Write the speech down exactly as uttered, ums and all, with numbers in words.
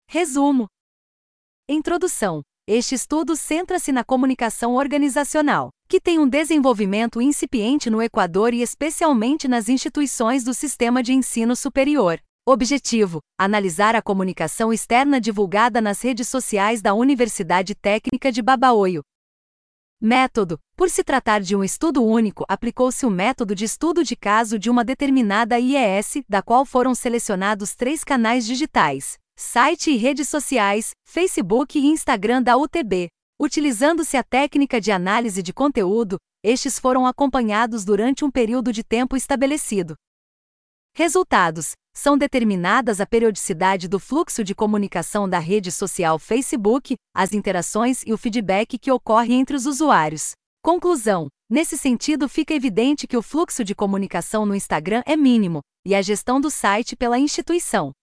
Resumo. Introdução. Este estudo centra-se na comunicação organizacional, que tem um desenvolvimento incipiente no Equador e especialmente nas instituições do sistema de ensino superior. Objetivo: analisar a comunicação externa divulgada nas redes sociais da Universidade Técnica de Babahoyo. Método: por se tratar de um estudo único, aplicou-se o método de estudo de caso de uma determinada I E S, da qual foram selecionados três canais digitais: site e redes sociais, Facebook e Instagram da U T B. Utilizando-se a técnica de análise de conteúdo, estes foram acompanhados durante um período de tempo estabelecido. Resultados: são determinadas a periodicidade do fluxo de comunicação da rede social Facebook, as interações e o feedback que ocorre entre os usuários. Conclusão: nesse sentido fica evidente que o fluxo de comunicação no Instagram é mínimo, e a gestão do site pela instituição